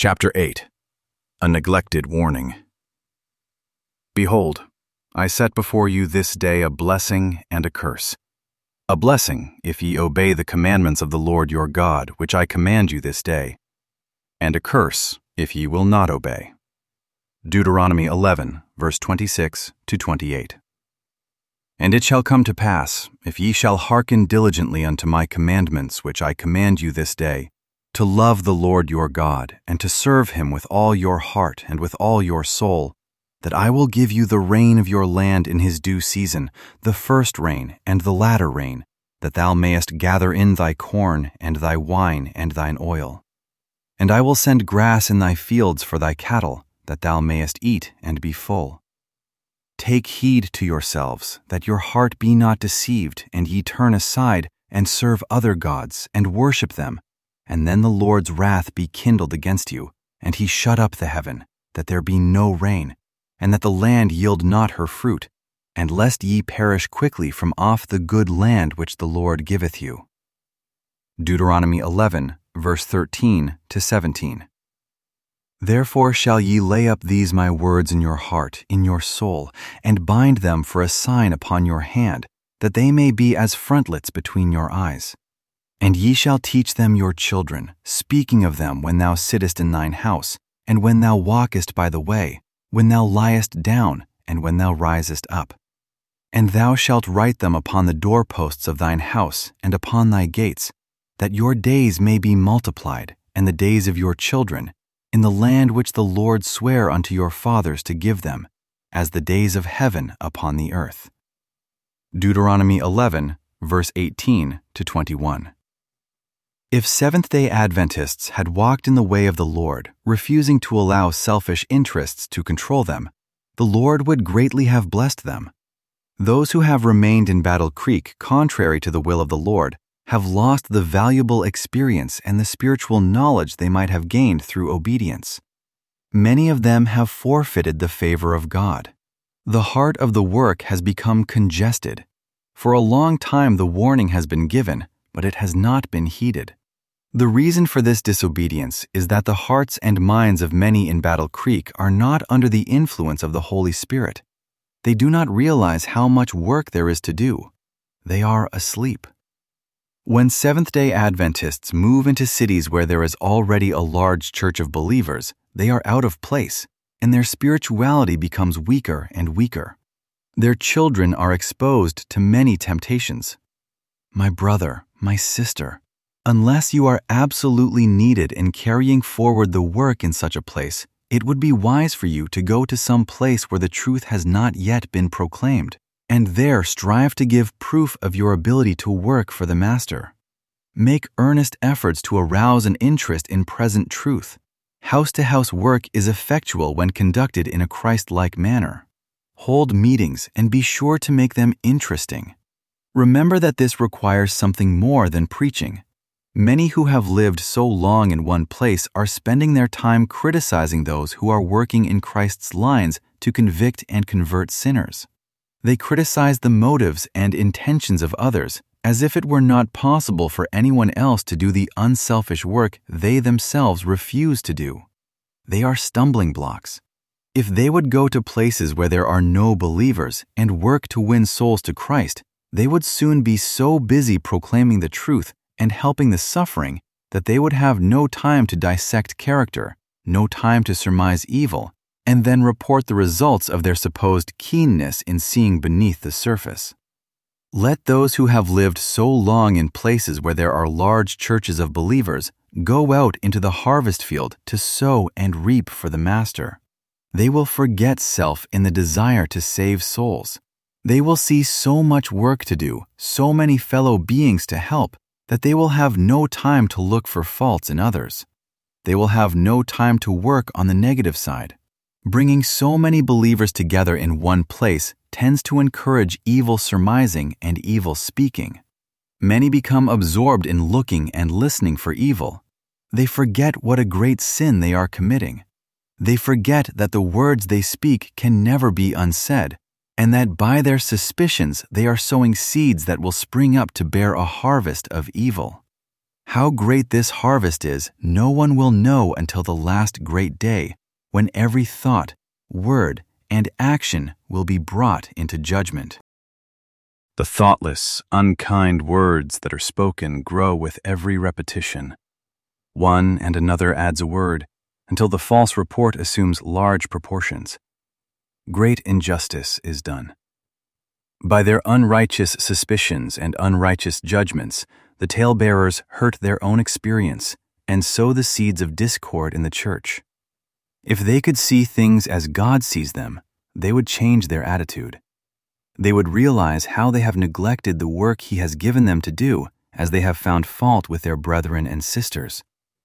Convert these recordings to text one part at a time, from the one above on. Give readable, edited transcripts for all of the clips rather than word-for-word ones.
Chapter 8. A Neglected Warning. Behold, I set before you this day a blessing and a curse. A blessing, if ye obey the commandments of the Lord your God, which I command you this day, and a curse, if ye will not obey. Deuteronomy 11, verse 26 to 28. And it shall come to pass, if ye shall hearken diligently unto my commandments which I command you this day, to love the Lord your God, and to serve him with all your heart and with all your soul, that I will give you the rain of your land in his due season, the first rain and the latter rain, that thou mayest gather in thy corn and thy wine and thine oil. And I will send grass in thy fields for thy cattle, that thou mayest eat and be full. Take heed to yourselves, that your heart be not deceived, and ye turn aside, and serve other gods, and worship them, and then the Lord's wrath be kindled against you, and he shut up the heaven, that there be no rain, and that the land yield not her fruit, and lest ye perish quickly from off the good land which the Lord giveth you. Deuteronomy 11, verse 13 to 17. Therefore shall ye lay up these my words in your heart, in your soul, and bind them for a sign upon your hand, that they may be as frontlets between your eyes. And ye shall teach them your children, speaking of them when thou sittest in thine house, and when thou walkest by the way, when thou liest down, and when thou risest up. And thou shalt write them upon the doorposts of thine house, and upon thy gates, that your days may be multiplied, and the days of your children, in the land which the Lord sware unto your fathers to give them, as the days of heaven upon the earth. Deuteronomy 11, verse 18 to 21. If Seventh-day Adventists had walked in the way of the Lord, refusing to allow selfish interests to control them, the Lord would greatly have blessed them. Those who have remained in Battle Creek contrary to the will of the Lord have lost the valuable experience and the spiritual knowledge they might have gained through obedience. Many of them have forfeited the favor of God. The heart of the work has become congested. For a long time the warning has been given, but it has not been heeded. The reason for this disobedience is that the hearts and minds of many in Battle Creek are not under the influence of the Holy Spirit. They do not realize how much work there is to do. They are asleep. When Seventh-day Adventists move into cities where there is already a large church of believers, they are out of place, and their spirituality becomes weaker and weaker. Their children are exposed to many temptations. My brother, my sister, unless you are absolutely needed in carrying forward the work in such a place, it would be wise for you to go to some place where the truth has not yet been proclaimed, and there strive to give proof of your ability to work for the Master. Make earnest efforts to arouse an interest in present truth. House-to-house work is effectual when conducted in a Christ-like manner. Hold meetings and be sure to make them interesting. Remember that this requires something more than preaching. Many who have lived so long in one place are spending their time criticizing those who are working in Christ's lines to convict and convert sinners. They criticize the motives and intentions of others as if it were not possible for anyone else to do the unselfish work they themselves refuse to do. They are stumbling blocks. If they would go to places where there are no believers and work to win souls to Christ, they would soon be so busy proclaiming the truth and helping the suffering that they would have no time to dissect character, no time to surmise evil, and then report the results of their supposed keenness in seeing beneath the surface. Let those who have lived so long in places where there are large churches of believers go out into the harvest field to sow and reap for the Master. They will forget self in the desire to save souls. They will see so much work to do, so many fellow beings to help, that they will have no time to look for faults in others. They will have no time to work on the negative side. Bringing so many believers together in one place tends to encourage evil surmising and evil speaking. Many become absorbed in looking and listening for evil. They forget what a great sin they are committing. They forget that the words they speak can never be unsaid, and that by their suspicions they are sowing seeds that will spring up to bear a harvest of evil. How great this harvest is, no one will know until the last great day, when every thought, word, and action will be brought into judgment. The thoughtless, unkind words that are spoken grow with every repetition. One and another adds a word, until the false report assumes large proportions. Great injustice is done. By their unrighteous suspicions and unrighteous judgments, the talebearers hurt their own experience and sow the seeds of discord in the church. If they could see things as God sees them, they would change their attitude. They would realize how they have neglected the work He has given them to do, as they have found fault with their brethren and sisters.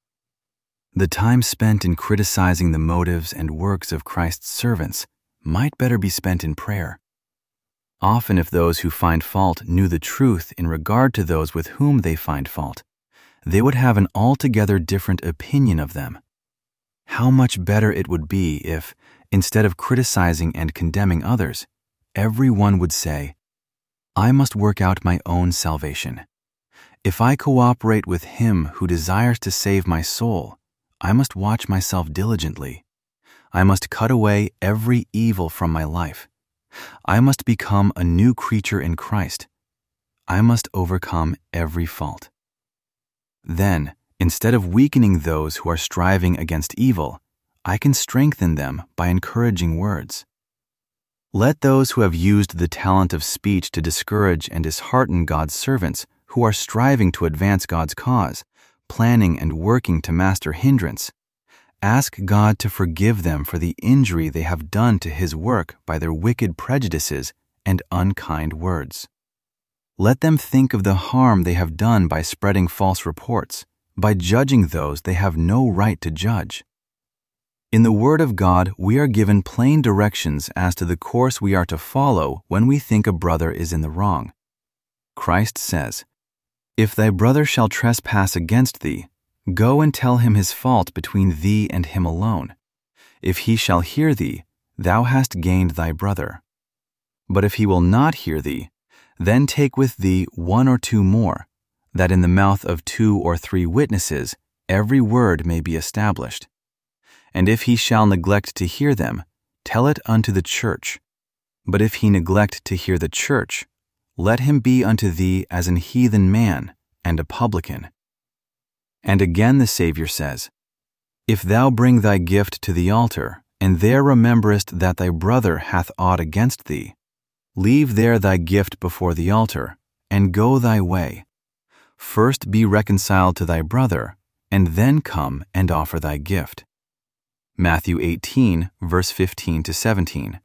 The time spent in criticizing the motives and works of Christ's servants might better be spent in prayer. Often, if those who find fault knew the truth in regard to those with whom they find fault, they would have an altogether different opinion of them. How much better it would be if, instead of criticizing and condemning others, everyone would say, "I must work out my own salvation. If I cooperate with Him who desires to save my soul, I must watch myself diligently. I must cut away every evil from my life. I must become a new creature in Christ. I must overcome every fault." Then, instead of weakening those who are striving against evil, I can strengthen them by encouraging words. Let those who have used the talent of speech to discourage and dishearten God's servants who are striving to advance God's cause, planning and working to master hindrance, ask God to forgive them for the injury they have done to His work by their wicked prejudices and unkind words. Let them think of the harm they have done by spreading false reports, by judging those they have no right to judge. In the Word of God, we are given plain directions as to the course we are to follow when we think a brother is in the wrong. Christ says, "If thy brother shall trespass against thee, go and tell him his fault between thee and him alone. If he shall hear thee, thou hast gained thy brother. But if he will not hear thee, then take with thee 1 or 2 more, that in the mouth of 2 or 3 witnesses every word may be established. And if he shall neglect to hear them, tell it unto the church. But if he neglect to hear the church, let him be unto thee as an heathen man and a publican." And again the Savior says, "If thou bring thy gift to the altar, and there rememberest that thy brother hath aught against thee, leave there thy gift before the altar, and go thy way. First be reconciled to thy brother, and then come and offer thy gift." Matthew 18, verse 15 to 17.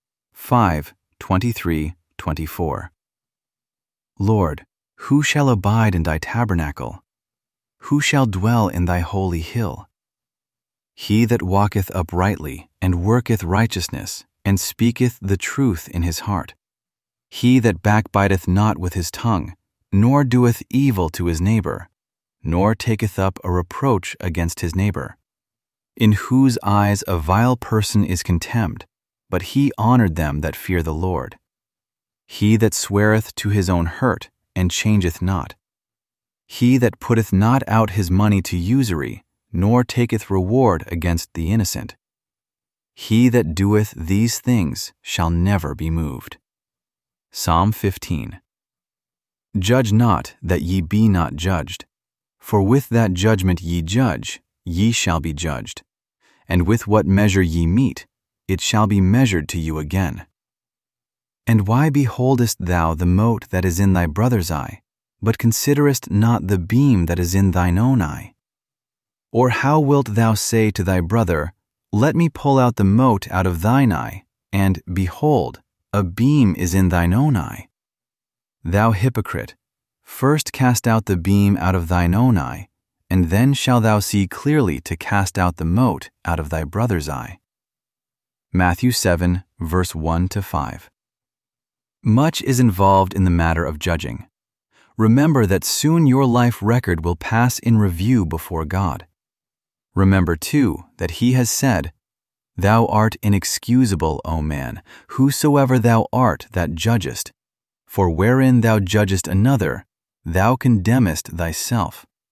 5:23-24. Lord, who shall abide in thy tabernacle? Who shall dwell in thy holy hill? He that walketh uprightly, and worketh righteousness, and speaketh the truth in his heart. He that backbiteth not with his tongue, nor doeth evil to his neighbor, nor taketh up a reproach against his neighbor. In whose eyes a vile person is contemned, but he honored them that fear the Lord. He that sweareth to his own hurt, and changeth not. He that putteth not out his money to usury, nor taketh reward against the innocent. He that doeth these things shall never be moved. Psalm 15. Judge not, that ye be not judged. For with that judgment ye judge, ye shall be judged. And with what measure ye mete, it shall be measured to you again. And why beholdest thou the mote that is in thy brother's eye, but considerest not the beam that is in thine own eye? Or how wilt thou say to thy brother, Let me pull out the mote out of thine eye, and, behold, a beam is in thine own eye? Thou hypocrite, first cast out the beam out of thine own eye, and then shalt thou see clearly to cast out the mote out of thy brother's eye. Matthew 7, verse 1-5. Much is involved in the matter of judging. Remember that soon your life record will pass in review before God. Remember, too, that He has said, Thou art inexcusable, O man, whosoever thou art that judgest. For wherein thou judgest another, thou condemnest thyself.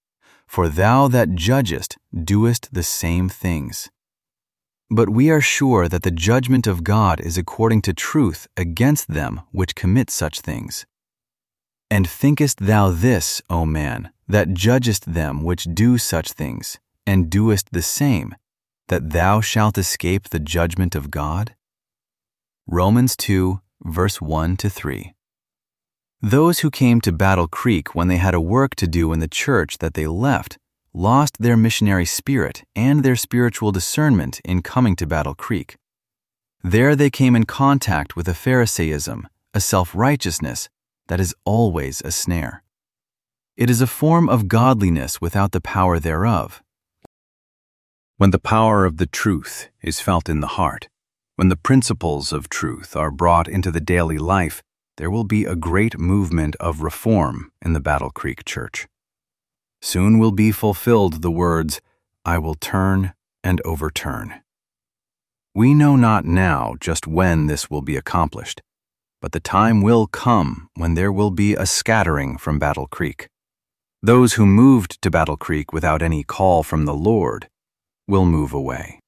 for thou that judgest doest the same things. But we are sure that the judgment of God is according to truth against them which commit such things. And thinkest thou this, O man, that judgest them which do such things, and doest the same, that thou shalt escape the judgment of God? Romans 2, verse 1-3. Those who came to Battle Creek when they had a work to do in the church that they left lost their missionary spirit and their spiritual discernment in coming to Battle Creek. There they came in contact with a Pharisaism, a self-righteousness that is always a snare. It is a form of godliness without the power thereof. When the power of the truth is felt in the heart, when the principles of truth are brought into the daily life, there will be a great movement of reform in the Battle Creek Church. Soon will be fulfilled the words, I will turn and overturn. We know not now just when this will be accomplished, but the time will come when there will be a scattering from Battle Creek. Those who moved to Battle Creek without any call from the Lord will move away.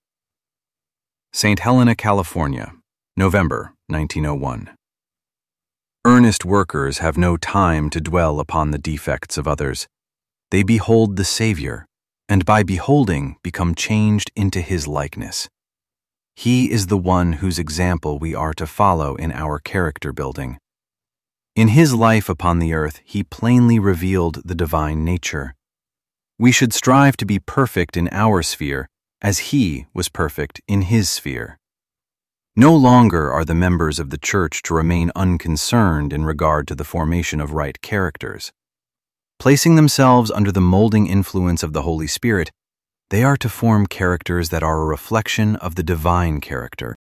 St. Helena, California, November 1901. Earnest workers have no time to dwell upon the defects of others. They behold the Savior, and by beholding become changed into his likeness. He is the one whose example we are to follow in our character building. In his life upon the earth, he plainly revealed the divine nature. We should strive to be perfect in our sphere, as he was perfect in his sphere. No longer are the members of the church to remain unconcerned in regard to the formation of right characters. Placing themselves under the molding influence of the Holy Spirit, they are to form characters that are a reflection of the divine character.